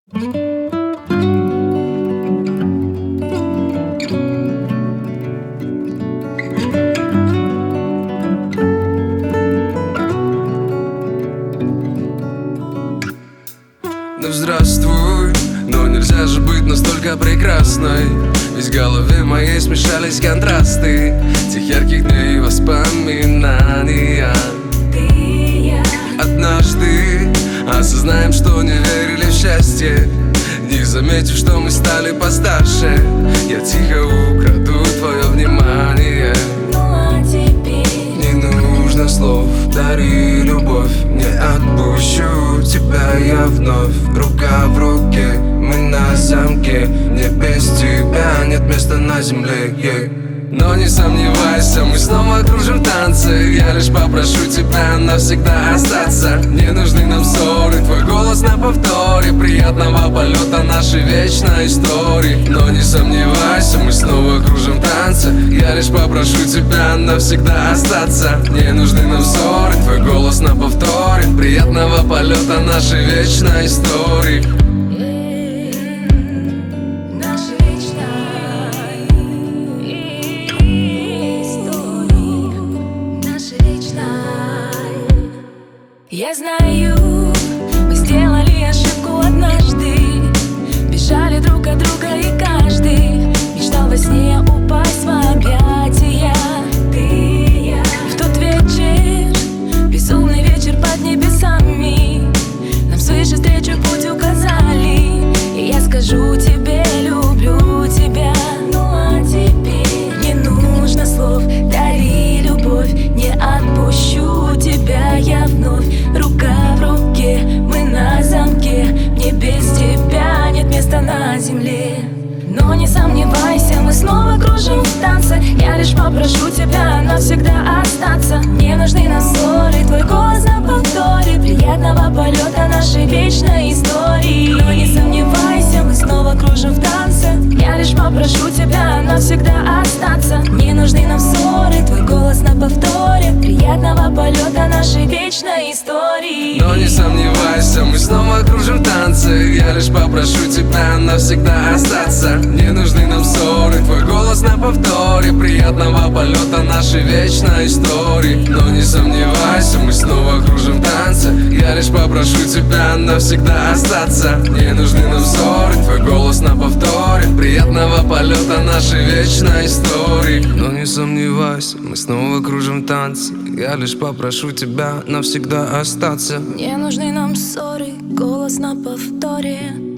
Ну здравствуй, но нельзя же быть настолько прекрасной. Ведь в голове моей смешались контрасты тех ярких дней и воспоминания. Ты и я. Однажды осознаем, что не верили в счастье, не заметив, что мы стали постарше. Я тихо украду твое внимание. Ну а теперь Не нужно слов, дари любовь. Не отпущу тебя я вновь. Рука в руке, мы на замке. Мне без тебя нет места на земле. Но не сомневайся, мы снова кружим танцы. Я лишь попрошу тебя навсегда остаться. Не нужны нам ссоры, твой голос на повторе. Приятного полета нашей вечной истории. Но не сомневайся, мы снова кружим танцы. Я лишь попрошу тебя навсегда остаться. Не нужны нам ссоры, твой голос на повторе. Приятного полета нашей вечной истории. наша вечная история, наша вечная. Я знаю, мы сделали ошибку однажды. Бежали друг от друга, и каждый мечтал во сне упасть в объятия. Ты и я. В тот вечер, безумный вечер под небесами, нам свыше встречу путь указали. И я скажу тебе, люблю тебя. Ну а теперь не нужно слов, дари любовь. Не отпущу тебя я вновь. Рука в руке, мы на замке. Мне без тебя нет места на земле. Но не сомневайся, мы снова кружим в танце. Я лишь попрошу тебя навсегда остаться. Не нужны нам ссоры, твой голос на повторе. Приятного полета нашей вечной истории. Но не сомневайся, мы снова кружим в танце. Я лишь попрошу тебя навсегда остаться. Не нужны нам ссоры, твой голос на повторе. Приятного полета нашей вечной истории. Но не сомневайся, мы снова кружим танцы. Я лишь попрошу тебя навсегда остаться. Не нужны нам ссоры, твой голос на повторе. Приятного полета нашей вечной истории. Но не сомневайся, мы снова кружим танцы. Я лишь попрошу тебя навсегда остаться. Не нужны нам ссоры, твой голос на повторе. Приятного полета нашей вечной истории. Но не сомневайся, мы снова кружим танцы. Я лишь попрошу тебя навсегда остаться. Не нужны нам ссоры, голос на повторе.